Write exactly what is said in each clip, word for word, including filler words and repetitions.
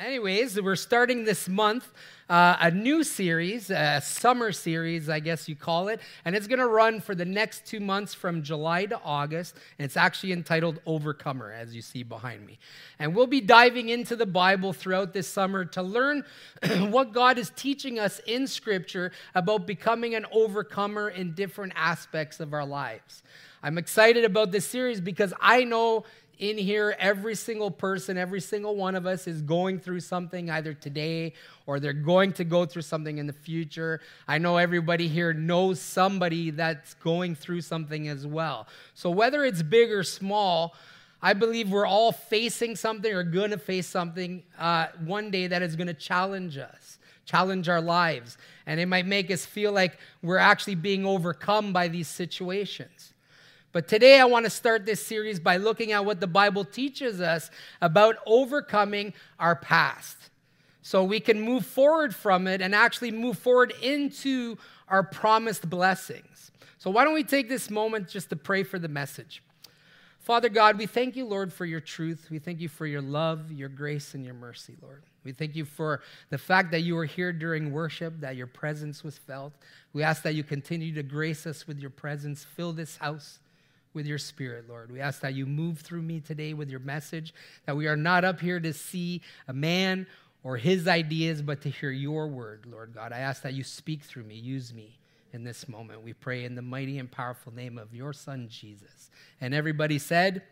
anyways, we're starting this month uh, a new series, a summer series, I guess you call it, and it's going to run for the next two months from July to August, and it's actually entitled Overcomer, as you see behind me. And we'll be diving into the Bible throughout this summer to learn what God is teaching us in Scripture about becoming an overcomer in different aspects of our lives. I'm excited about this series because I know in here, every single person, every single one of us is going through something either today or they're going to go through something in the future. I know everybody here knows somebody that's going through something as well. So whether it's big or small, I believe we're all facing something or going to face something uh, one day that is going to challenge us, challenge our lives. And it might make us feel like we're actually being overcome by these situations. But today I want to start this series by looking at what the Bible teaches us about overcoming our past, so we can move forward from it and actually move forward into our promised blessings. So why don't we take this moment just to pray for the message. Father God, we thank you, Lord, for your truth. We thank you for your love, your grace, and your mercy, Lord. We thank you for the fact that you were here during worship, that your presence was felt. We ask that you continue to grace us with your presence, fill this house with your Spirit, Lord. We ask that you move through me today with your message, that we are not up here to see a man or his ideas, but to hear your word, Lord God. I ask that you speak through me, use me in this moment. We pray in the mighty and powerful name of your Son, Jesus. And everybody said,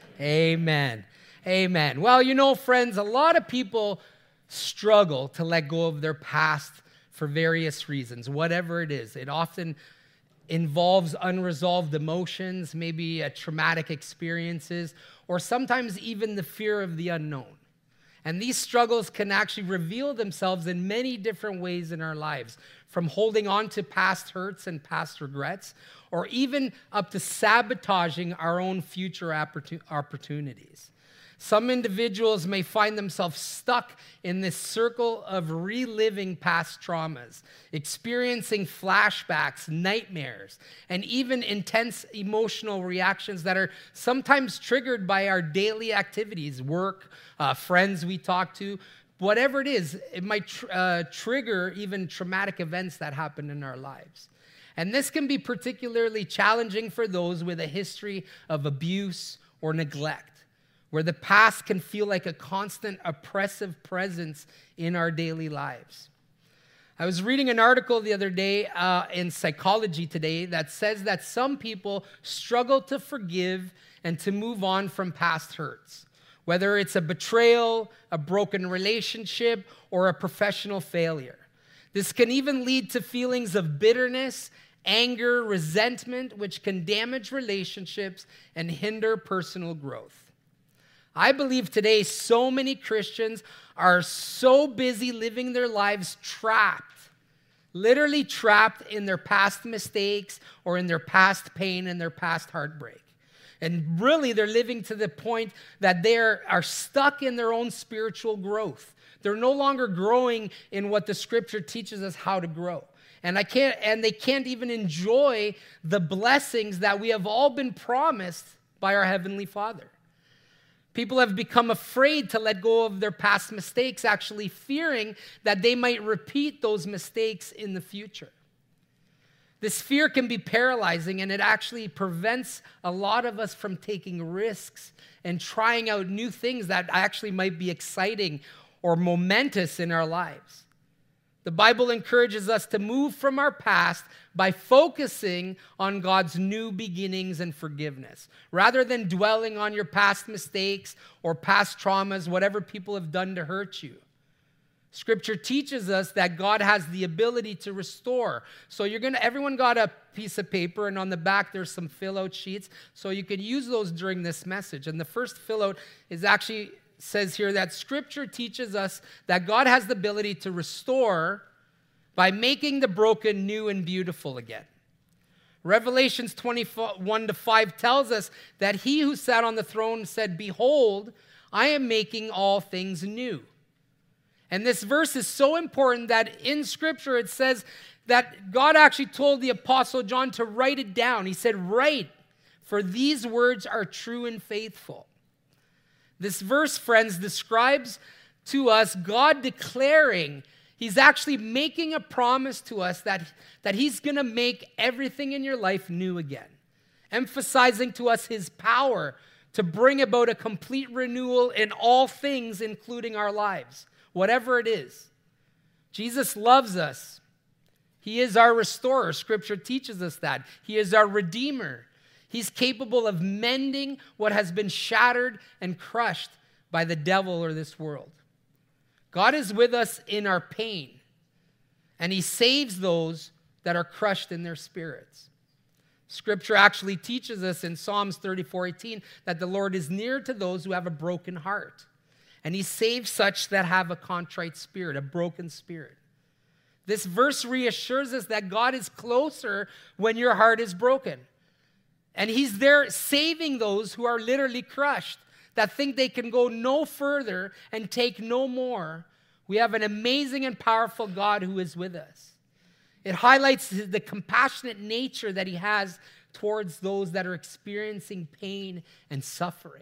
amen. Amen. Well, you know, friends, a lot of people struggle to let go of their past for various reasons, whatever it is. It often involves unresolved emotions, maybe uh, traumatic experiences, or sometimes even the fear of the unknown. And these struggles can actually reveal themselves in many different ways in our lives, from holding on to past hurts and past regrets, or even up to sabotaging our own future opportun- opportunities. Some individuals may find themselves stuck in this circle of reliving past traumas, experiencing flashbacks, nightmares, and even intense emotional reactions that are sometimes triggered by our daily activities, work, uh, friends we talk to. Whatever it is, it might tr- uh, trigger even traumatic events that happen in our lives. And this can be particularly challenging for those with a history of abuse or neglect, where the past can feel like a constant oppressive presence in our daily lives. I was reading an article the other day uh, in Psychology Today that says that some people struggle to forgive and to move on from past hurts, whether it's a betrayal, a broken relationship, or a professional failure. This can even lead to feelings of bitterness, anger, resentment, which can damage relationships and hinder personal growth. I believe today so many Christians are so busy living their lives trapped, literally trapped in their past mistakes or in their past pain and their past heartbreak. And really, they're living to the point that they are, are stuck in their own spiritual growth. They're no longer growing in what the Scripture teaches us how to grow. And I can't, and they can't even enjoy the blessings that we have all been promised by our Heavenly Father. People have become afraid to let go of their past mistakes, actually fearing that they might repeat those mistakes in the future. This fear can be paralyzing, and it actually prevents a lot of us from taking risks and trying out new things that actually might be exciting or momentous in our lives. The Bible encourages us to move from our past by focusing on God's new beginnings and forgiveness, rather than dwelling on your past mistakes or past traumas, whatever people have done to hurt you. Scripture teaches us that God has the ability to restore. So you're gonna, everyone got a piece of paper, and on the back there's some fill-out sheets, so you could use those during this message. And the first fill-out is actually says here that Scripture teaches us that God has the ability to restore by making the broken new and beautiful again. Revelations twenty-one to five tells us that he who sat on the throne said, "Behold, I am making all things new." And this verse is so important that in Scripture it says that God actually told the Apostle John to write it down. He said, "Write, for these words are true and faithful." This verse, friends, describes to us, God declaring, he's actually making a promise to us that, that he's going to make everything in your life new again, emphasizing to us his power to bring about a complete renewal in all things, including our lives, whatever it is. Jesus loves us. He is our restorer. Scripture teaches us that. He is our redeemer. He's capable of mending what has been shattered and crushed by the devil or this world. God is with us in our pain, and he saves those that are crushed in their spirits. Scripture actually teaches us in Psalms thirty-four eighteen that the Lord is near to those who have a broken heart, and he saves such that have a contrite spirit, a broken spirit. This verse reassures us that God is closer when your heart is broken, and he's there saving those who are literally crushed, that think they can go no further and take no more. We have an amazing and powerful God who is with us. It highlights the compassionate nature that he has towards those that are experiencing pain and suffering.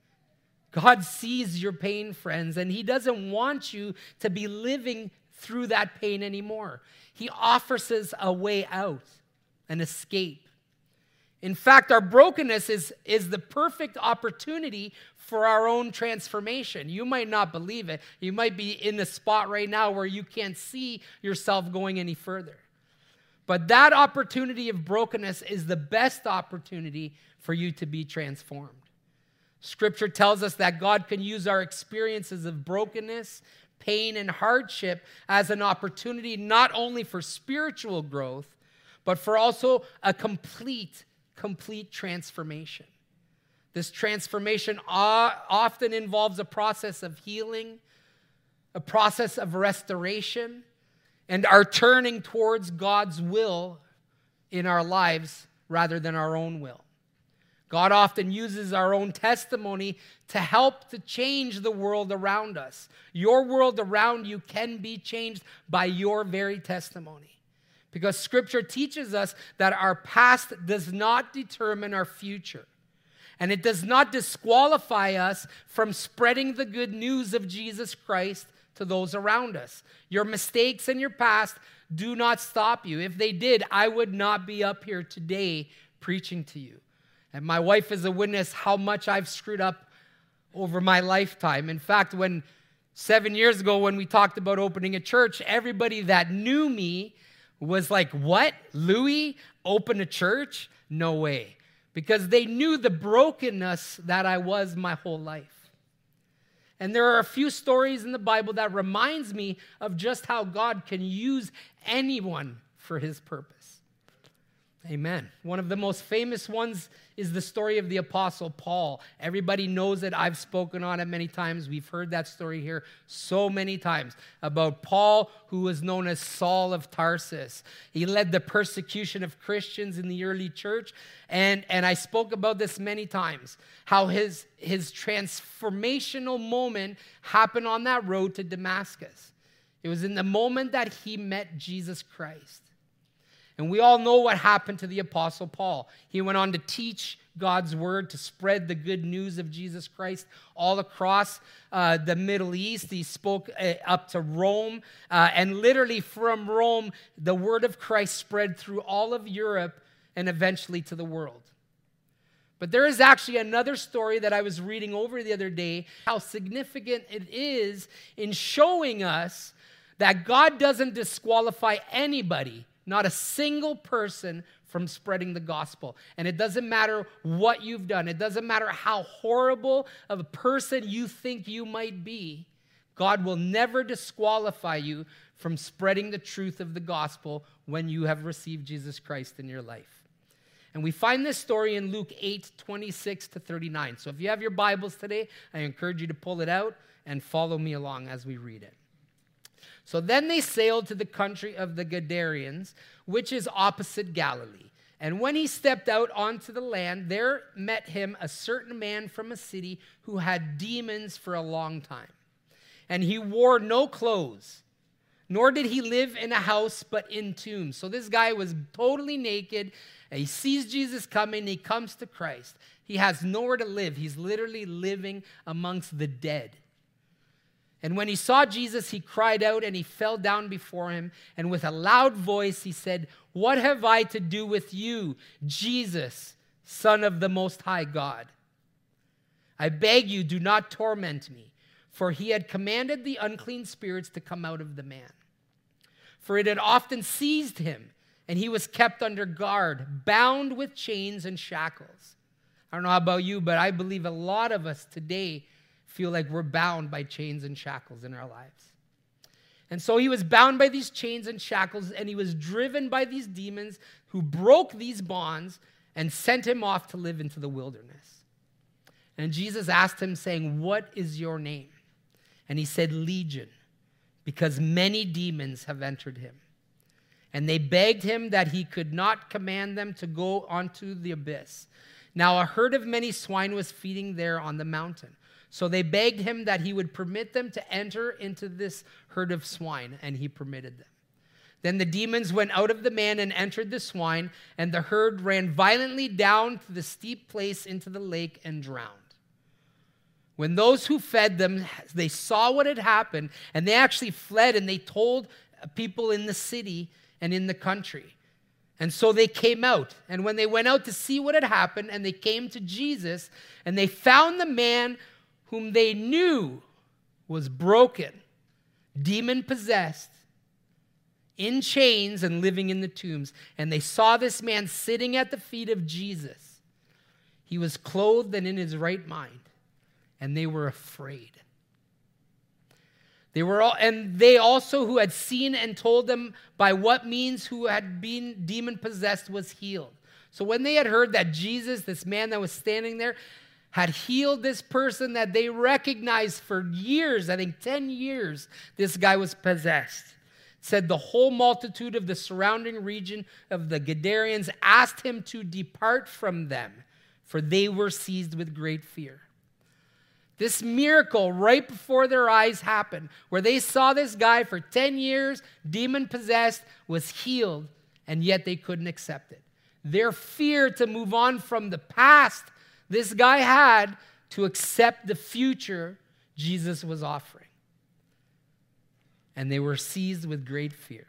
God sees your pain, friends, and he doesn't want you to be living through that pain anymore. He offers us a way out, an escape. In fact, our brokenness is, is the perfect opportunity for our own transformation. You might not believe it. You might be in the spot right now where you can't see yourself going any further. But that opportunity of brokenness is the best opportunity for you to be transformed. Scripture tells us that God can use our experiences of brokenness, pain, and hardship as an opportunity not only for spiritual growth, but for also a complete, complete transformation. This transformation often involves a process of healing, a process of restoration, and our turning towards God's will in our lives rather than our own will. God often uses our own testimony to help to change the world around us. Your world around you can be changed by your very testimony, because Scripture teaches us that our past does not determine our future, and it does not disqualify us from spreading the good news of Jesus Christ to those around us. Your mistakes in your past do not stop you. If they did, I would not be up here today preaching to you. And my wife is a witness how much I've screwed up over my lifetime. In fact, when seven years ago when we talked about opening a church, everybody that knew me was like, "What? Louis, open a church? No way." Because they knew the brokenness that I was my whole life. And there are a few stories in the Bible that reminds me of just how God can use anyone for his purpose. Amen. One of the most famous ones is the story of the Apostle Paul. Everybody knows it. I've spoken on it many times. We've heard that story here so many times about Paul, who was known as Saul of Tarsus. He led the persecution of Christians in the early church. And, and I spoke about this many times, how his, his transformational moment happened on that road to Damascus. It was in the moment that he met Jesus Christ. And we all know what happened to the Apostle Paul. He went on to teach God's word, to spread the good news of Jesus Christ all across uh, the Middle East. He spoke uh, up to Rome. Uh, and literally from Rome, the word of Christ spread through all of Europe and eventually to the world. But there is actually another story that I was reading over the other day, how significant it is in showing us that God doesn't disqualify anybody, not a single person, from spreading the gospel. And it doesn't matter what you've done. It doesn't matter how horrible of a person you think you might be. God will never disqualify you from spreading the truth of the gospel when you have received Jesus Christ in your life. And we find this story in Luke eight, twenty-six to thirty-nine. So if you have your Bibles today, I encourage you to pull it out and follow me along as we read it. So then they sailed to the country of the Gadarenes, which is opposite Galilee. And when he stepped out onto the land, there met him a certain man from a city who had demons for a long time. And he wore no clothes, nor did he live in a house, but in tombs. So this guy was totally naked. And he sees Jesus coming. He comes to Christ. He has nowhere to live. He's literally living amongst the dead. And when he saw Jesus, he cried out and he fell down before him. And with a loud voice, he said, "What have I to do with you, Jesus, Son of the Most High God? I beg you, do not torment me." For he had commanded the unclean spirits to come out of the man. For it had often seized him, and he was kept under guard, bound with chains and shackles. I don't know about you, but I believe a lot of us today feel like we're bound by chains and shackles in our lives. And so he was bound by these chains and shackles, and he was driven by these demons who broke these bonds and sent him off to live into the wilderness. And Jesus asked him, saying, "What is your name?" And he said, "Legion," because many demons have entered him. And they begged him that he could not command them to go onto the abyss. Now a herd of many swine was feeding there on the mountain. So they begged him that he would permit them to enter into this herd of swine, and he permitted them. Then the demons went out of the man and entered the swine, and the herd ran violently down to the steep place into the lake and drowned. When those who fed them, they saw what had happened, and they actually fled, and they told people in the city and in the country. And so they came out, and when they went out to see what had happened, and they came to Jesus, and they found the man whom they knew was broken, demon-possessed, in chains and living in the tombs. And they saw this man sitting at the feet of Jesus. He was clothed and in his right mind. And they were afraid. They were all, and they also who had seen and told them by what means who had been demon-possessed was healed. So when they had heard that Jesus, this man that was standing there, had healed this person that they recognized for years, I think ten years, this guy was possessed. It said the whole multitude of the surrounding region of the Gadareans asked him to depart from them, for they were seized with great fear. This miracle right before their eyes happened, where they saw this guy for ten years, demon-possessed, was healed, and yet they couldn't accept it. Their fear to move on from the past this guy had to accept the future Jesus was offering. And they were seized with great fear.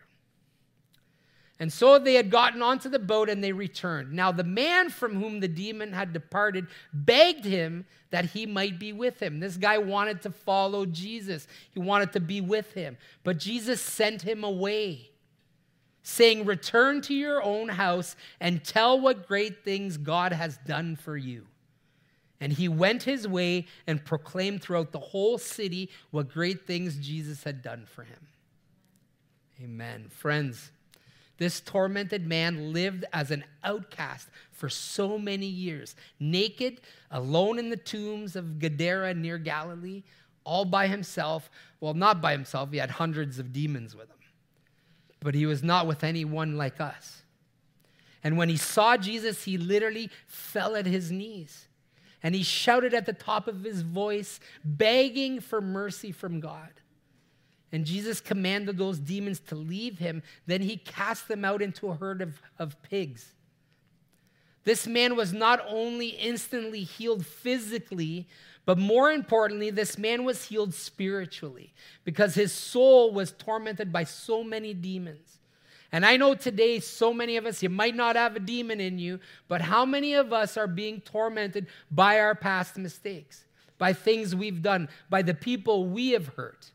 And so they had gotten onto the boat and they returned. Now the man from whom the demon had departed begged him that he might be with him. This guy wanted to follow Jesus. He wanted to be with him. But Jesus sent him away, saying, "Return to your own house and tell what great things God has done for you." And he went his way and proclaimed throughout the whole city what great things Jesus had done for him. Amen. Friends, this tormented man lived as an outcast for so many years, naked, alone in the tombs of Gadara near Galilee, all by himself. Well, not by himself. He had hundreds of demons with him. But he was not with anyone like us. And when he saw Jesus, he literally fell at his knees. And he shouted at the top of his voice, begging for mercy from God. And Jesus commanded those demons to leave him. Then he cast them out into a herd of, of pigs. This man was not only instantly healed physically, but more importantly, this man was healed spiritually because his soul was tormented by so many demons. And I know today, so many of us, you might not have a demon in you, but how many of us are being tormented by our past mistakes, by things we've done, by the people we have hurt?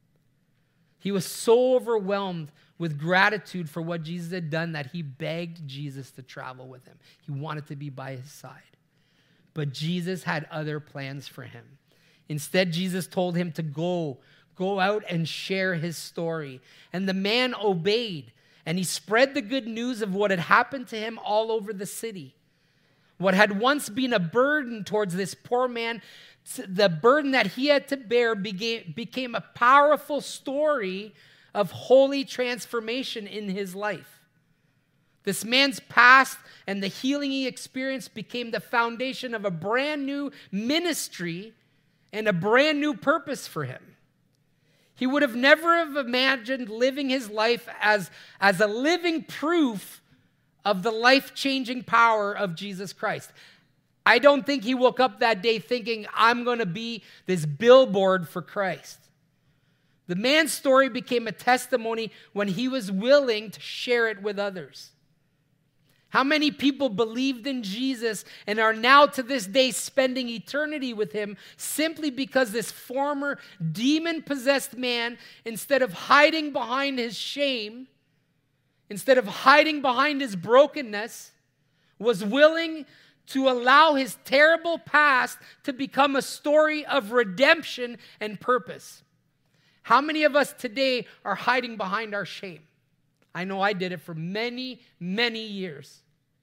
He was so overwhelmed with gratitude for what Jesus had done that he begged Jesus to travel with him. He wanted to be by his side. But Jesus had other plans for him. Instead, Jesus told him to go, go out and share his story. And the man obeyed, and he spread the good news of what had happened to him all over the city. What had once been a burden towards this poor man, the burden that he had to bear became, became a powerful story of holy transformation in his life. This man's past and the healing he experienced became the foundation of a brand new ministry and a brand new purpose for him. He would have never have imagined living his life as, as a living proof of the life-changing power of Jesus Christ. I don't think he woke up that day thinking, I'm going to be this billboard for Christ. The man's story became a testimony when he was willing to share it with others. How many people believed in Jesus and are now to this day spending eternity with him simply because this former demon-possessed man, instead of hiding behind his shame, instead of hiding behind his brokenness, was willing to allow his terrible past to become a story of redemption and purpose. How many of us today are hiding behind our shame? I know I did it for many, many years.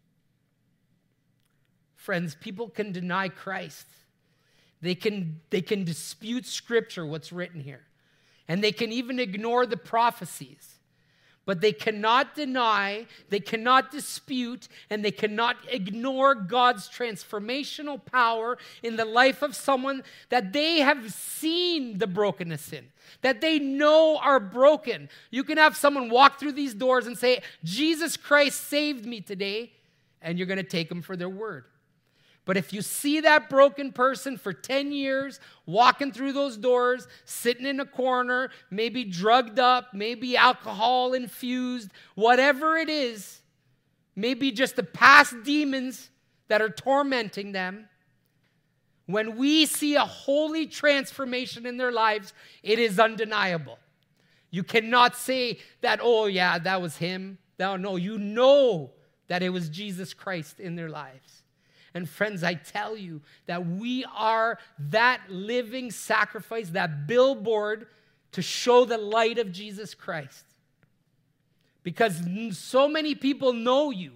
Friends, people can deny Christ. They can, they can dispute Scripture, what's written here. And they can even ignore the prophecies. But they cannot deny, they cannot dispute, and they cannot ignore God's transformational power in the life of someone that they have seen the brokenness in, that they know are broken. You can have someone walk through these doors and say, Jesus Christ saved me today, and you're going to take them for their word. But if you see that broken person for ten years, walking through those doors, sitting in a corner, maybe drugged up, maybe alcohol infused, whatever it is, maybe just the past demons that are tormenting them, when we see a holy transformation in their lives, it is undeniable. You cannot say that, oh yeah, that was him. No, no, you know that it was Jesus Christ in their lives. And friends, I tell you that we are that living sacrifice, that billboard to show the light of Jesus Christ. Because so many people know you.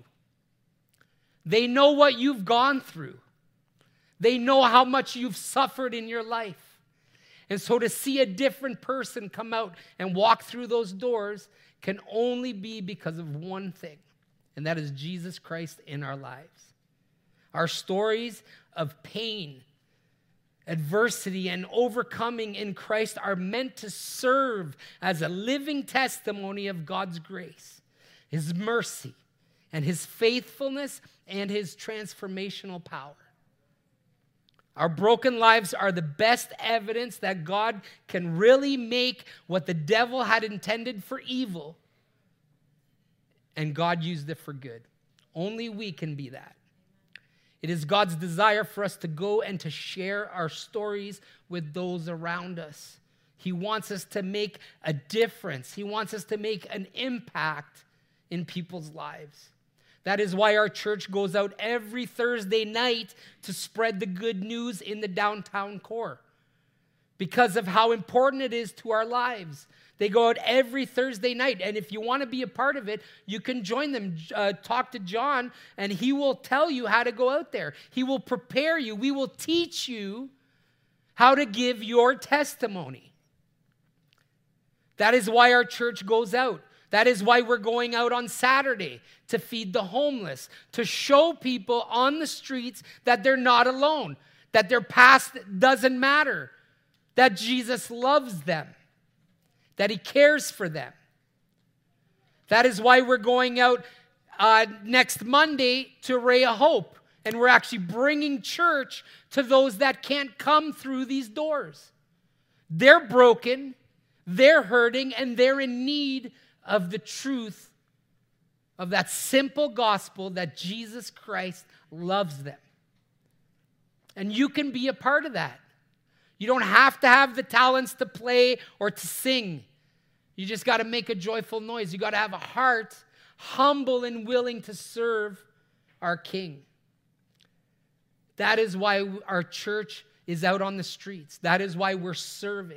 They know what you've gone through. They know how much you've suffered in your life. And so to see a different person come out and walk through those doors can only be because of one thing, and that is Jesus Christ in our lives. Our stories of pain, adversity, and overcoming in Christ are meant to serve as a living testimony of God's grace, his mercy, and his faithfulness and his transformational power. Our broken lives are the best evidence that God can really make what the devil had intended for evil, and God used it for good. Only we can be that. It is God's desire for us to go and to share our stories with those around us. He wants us to make a difference. He wants us to make an impact in people's lives. That is why our church goes out every Thursday night to spread the good news in the downtown core, because of how important it is to our lives. They go out every Thursday night, and if you want to be a part of it, you can join them. Uh, talk to John, and he will tell you how to go out there. He will prepare you. We will teach you how to give your testimony. That is why our church goes out. That is why we're going out on Saturday to feed the homeless, to show people on the streets that they're not alone, that their past doesn't matter, that Jesus loves them, that he cares for them. That is why we're going out uh, next Monday to Ray of Hope, and we're actually bringing church to those that can't come through these doors. They're broken, they're hurting, and they're in need of the truth of that simple gospel that Jesus Christ loves them. And you can be a part of that. You don't have to have the talents to play or to sing. You just got to make a joyful noise. You got to have a heart humble and willing to serve our King. That is why our church is out on the streets. That is why we're serving.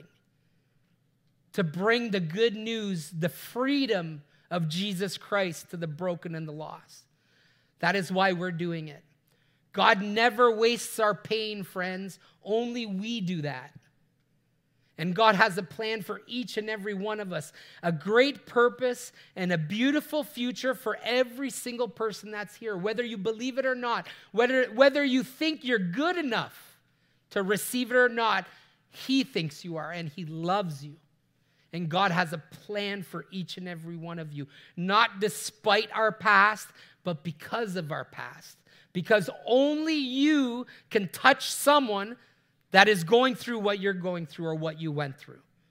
To bring the good news, the freedom of Jesus Christ to the broken and the lost. That is why we're doing it. God never wastes our pain, friends. Only we do that. And God has a plan for each and every one of us, a great purpose and a beautiful future for every single person that's here, whether you believe it or not, whether, whether you think you're good enough to receive it or not. He thinks you are, and he loves you. And God has a plan for each and every one of you, not despite our past, but because of our past. Because only you can touch someone that is going through what you're going through or what you went through.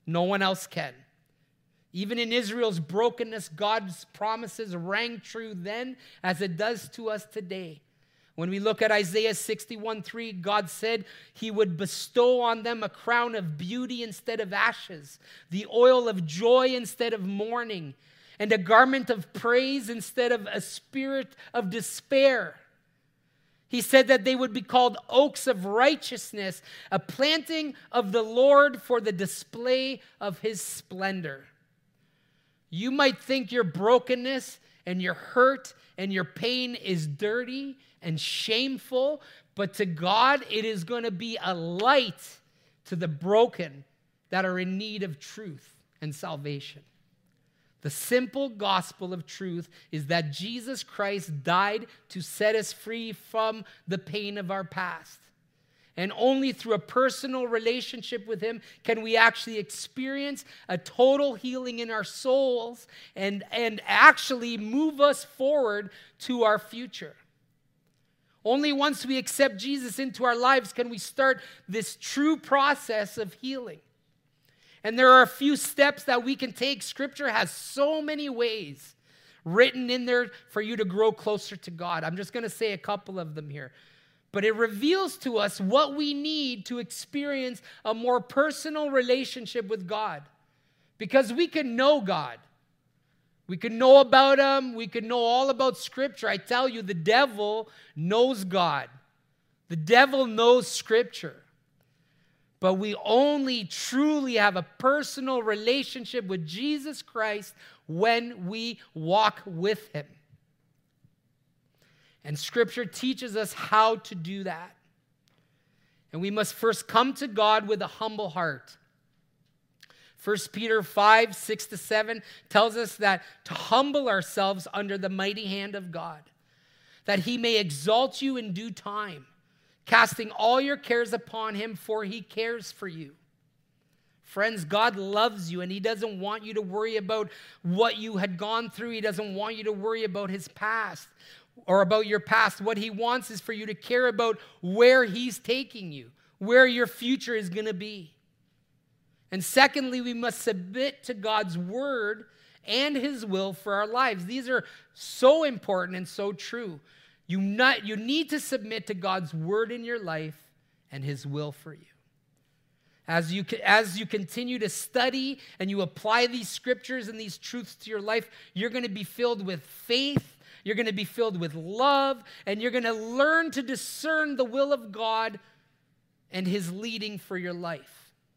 No one else can. Even in Israel's brokenness, God's promises rang true then as it does to us today. When we look at Isaiah sixty-one three, God said he would bestow on them a crown of beauty instead of ashes, the oil of joy instead of mourning, and a garment of praise instead of a spirit of despair. He said that they would be called oaks of righteousness, a planting of the Lord for the display of his splendor. You might think your brokenness and your hurt and your pain is dirty and shameful, but to God, it is going to be a light to the broken that are in need of truth and salvation. The simple gospel of truth is that Jesus Christ died to set us free from the pain of our past. And only through a personal relationship with him can we actually experience a total healing in our souls and, and actually move us forward to our future. Only once we accept Jesus into our lives can we start this true process of healing. And there are a few steps that we can take. Scripture has so many ways written in there for you to grow closer to God. I'm just going to say a couple of them here. But it reveals to us what we need to experience a more personal relationship with God. Because we can know God. We can know about him. We can know all about Scripture. I tell you, the devil knows God. The devil knows Scripture. But we only truly have a personal relationship with Jesus Christ when we walk with him. And Scripture teaches us how to do that. And we must first come to God with a humble heart. First Peter five, six to seven tells us that to humble ourselves under the mighty hand of God, that he may exalt you in due time, casting all your cares upon him, for he cares for you. Friends, God loves you, and he doesn't want you to worry about what you had gone through. He doesn't want you to worry about his past or about your past. What he wants is for you to care about where he's taking you, where your future is going to be. And secondly, we must submit to God's word and his will for our lives. These are so important and so true. You, not, you need to submit to God's word in your life and his will for you. As you, as you continue to study and you apply these scriptures and these truths to your life, you're going to be filled with faith, you're going to be filled with love, and you're going to learn to discern the will of God and his leading for your life.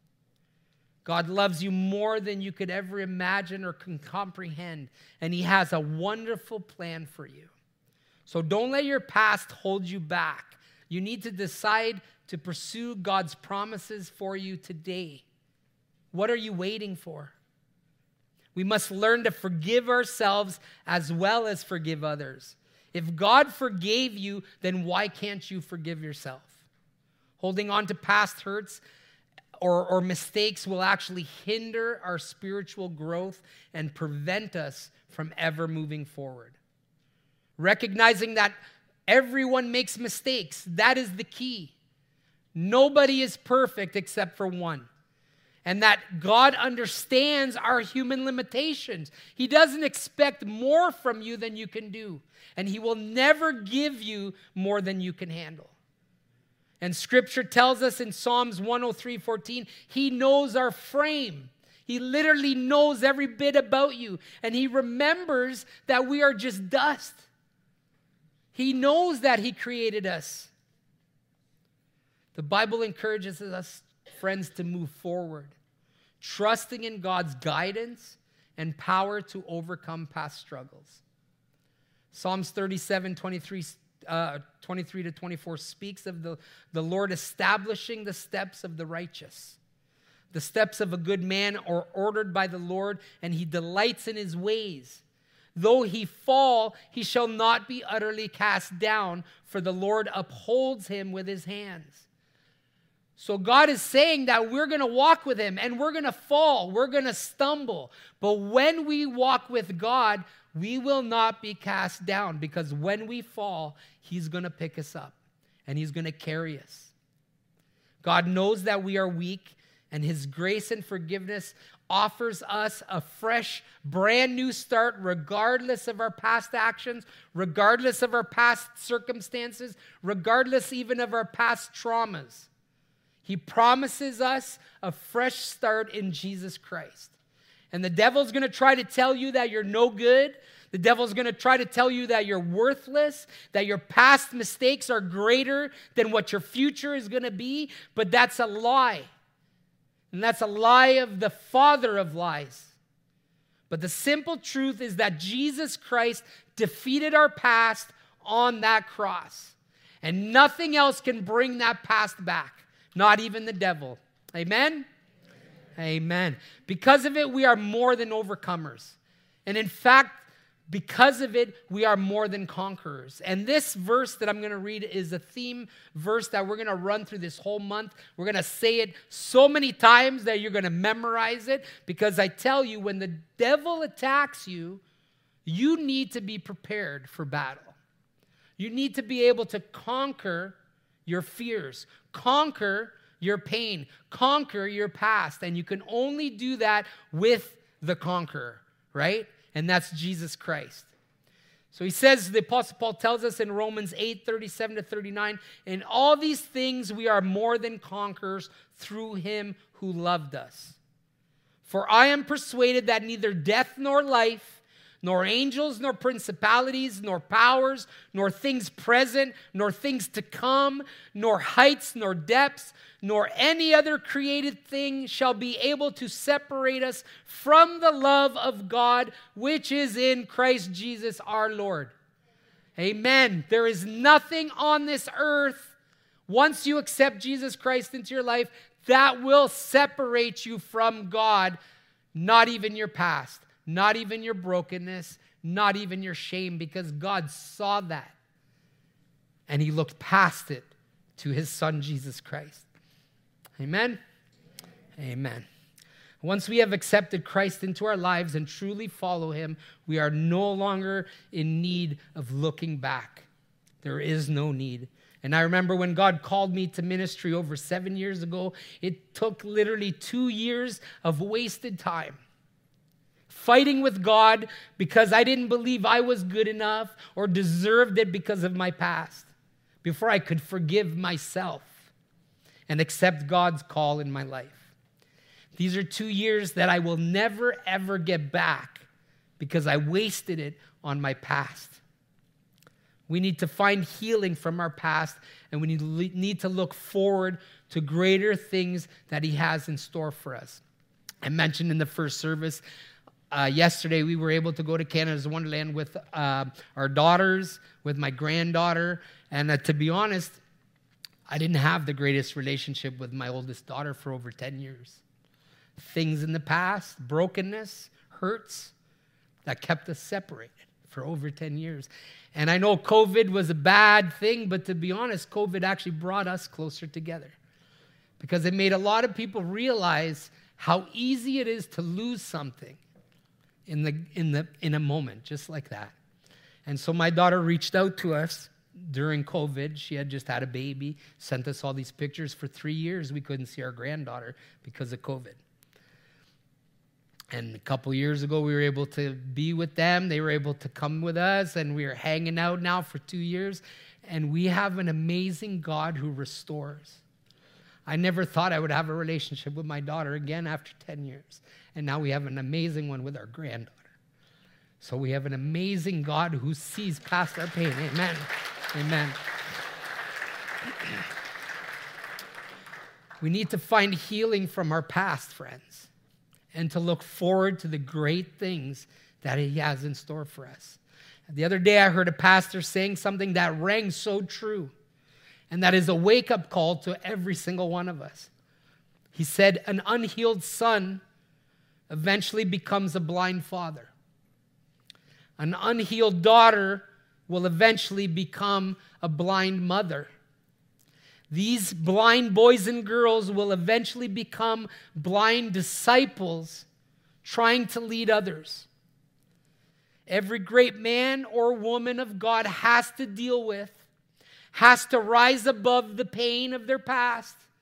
God loves you more than you could ever imagine or can comprehend, and he has a wonderful plan for you. So don't let your past hold you back. You need to decide to pursue God's promises for you today. What are you waiting for? We must learn to forgive ourselves as well as forgive others. If God forgave you, then why can't you forgive yourself? Holding on to past hurts or, or mistakes will actually hinder our spiritual growth and prevent us from ever moving forward. Recognizing that everyone makes mistakes, that is the key. Nobody is perfect except for one. And that God understands our human limitations. He doesn't expect more from you than you can do. And he will never give you more than you can handle. And Scripture tells us in Psalms one oh three fourteen, he knows our frame. He literally knows every bit about you. And he remembers that we are just dust. He knows that he created us. The Bible encourages us, friends, to move forward, trusting in God's guidance and power to overcome past struggles. Psalms thirty-seven, twenty-three, uh, twenty-three to twenty-four speaks of the, the Lord establishing the steps of the righteous. The steps of a good man are ordered by the Lord, and he delights in his ways. Though he fall, he shall not be utterly cast down, for the Lord upholds him with his hands. So God is saying that we're going to walk with him, and we're going to fall, we're going to stumble. But when we walk with God, we will not be cast down, because when we fall, he's going to pick us up, and he's going to carry us. God knows that we are weak, And his grace and forgiveness offers us a fresh, brand new start, regardless of our past actions, regardless of our past circumstances, regardless even of our past traumas. He promises us a fresh start in Jesus Christ. And the devil's going to try to tell you that you're no good. The devil's going to try to tell you that you're worthless, that your past mistakes are greater than what your future is going to be. But that's a lie. And that's a lie of the father of lies. But the simple truth is that Jesus Christ defeated our past on that cross. And nothing else can bring that past back. Not even the devil. Amen? Amen? Amen. Because of it, we are more than overcomers. And in fact, because of it, we are more than conquerors. And this verse that I'm going to read is a theme verse that we're going to run through this whole month. We're going to say it so many times that you're going to memorize it. Because I tell you, when the devil attacks you, you need to be prepared for battle. You need to be able to conquer your fears, conquer your pain, conquer your past. And you can only do that with the conqueror, right? And that's Jesus Christ. So he says, the Apostle Paul tells us in Romans eight, thirty-seven to thirty-nine, in all these things we are more than conquerors through him who loved us. For I am persuaded that neither death nor life, nor angels, nor principalities, nor powers, nor things present, nor things to come, nor heights, nor depths, nor any other created thing shall be able to separate us from the love of God, which is in Christ Jesus our Lord. Amen. There is nothing on this earth, once you accept Jesus Christ into your life, that will separate you from God, not even your past. Not even your brokenness, not even your shame, because God saw that. And he looked past it to his son, Jesus Christ. Amen? Amen. Once we have accepted Christ into our lives and truly follow him, we are no longer in need of looking back. There is no need. And I remember when God called me to ministry over seven years ago, it took literally two years of wasted time. Fighting with God because I didn't believe I was good enough or deserved it because of my past, before I could forgive myself and accept God's call in my life. These are two years that I will never, ever get back because I wasted it on my past. We need to find healing from our past, and we need to look forward to greater things that he has in store for us. I mentioned in the first service, Uh, yesterday, we were able to go to Canada's Wonderland with uh, our daughters, with my granddaughter. And uh, to be honest, I didn't have the greatest relationship with my oldest daughter for over ten years. Things in the past, brokenness, hurts, that kept us separated for over ten years. And I know COVID was a bad thing, but to be honest, COVID actually brought us closer together. Because it made a lot of people realize how easy it is to lose something. In the in the in a moment, just like that. And so my daughter reached out to us during COVID. She had just had a baby, sent us all these pictures. For three years, we couldn't see our granddaughter because of COVID. And a couple years ago, we were able to be with them. They were able to come with us, and we are hanging out now for two years. And we have an amazing God who restores. I never thought I would have a relationship with my daughter again after ten years. And now we have an amazing one with our granddaughter. So we have an amazing God who sees past our pain. Amen. Amen. We need to find healing from our past, friends, and to look forward to the great things that he has in store for us. The other day, I heard a pastor saying something that rang so true, and that is a wake-up call to every single one of us. He said, an unhealed son eventually becomes a blind father. An unhealed daughter will eventually become a blind mother. These blind boys and girls will eventually become blind disciples trying to lead others. Every great man or woman of God has to deal with, has to rise above the pain of their past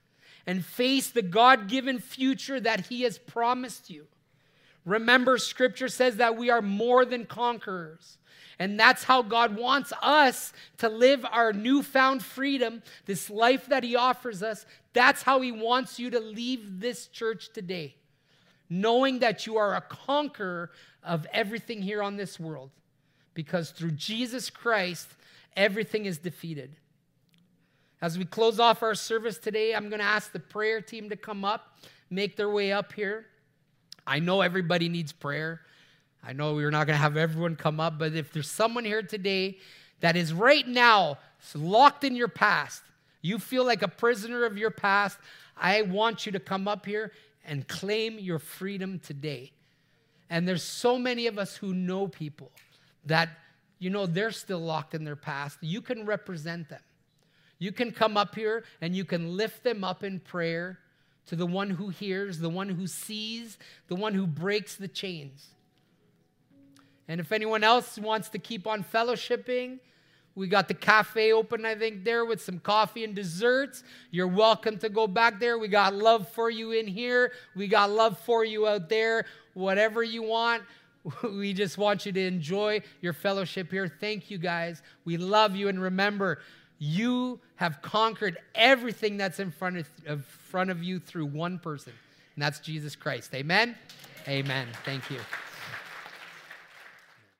and face the God-given future that he has promised you. Remember, Scripture says that we are more than conquerors. And that's how God wants us to live our newfound freedom, this life that he offers us. That's how he wants you to leave this church today, knowing that you are a conqueror of everything here on this world. Because through Jesus Christ, everything is defeated. As we close off our service today, I'm going to ask the prayer team to come up, make their way up here. I know everybody needs prayer. I know we're not going to have everyone come up, but if there's someone here today that is right now locked in your past, you feel like a prisoner of your past, I want you to come up here and claim your freedom today. And there's so many of us who know people that, you know, they're still locked in their past. You can represent them. You can come up here and you can lift them up in prayer to the one who hears, the one who sees, the one who breaks the chains. And if anyone else wants to keep on fellowshipping, we got the cafe open, I think, there with some coffee and desserts. You're welcome to go back there. We got love for you in here. We got love for you out there. Whatever you want, we just want you to enjoy your fellowship here. Thank you, guys. We love you. And remember, you have conquered everything that's in front of, of, front of you through one person, and that's Jesus Christ. Amen? Amen. Thank you.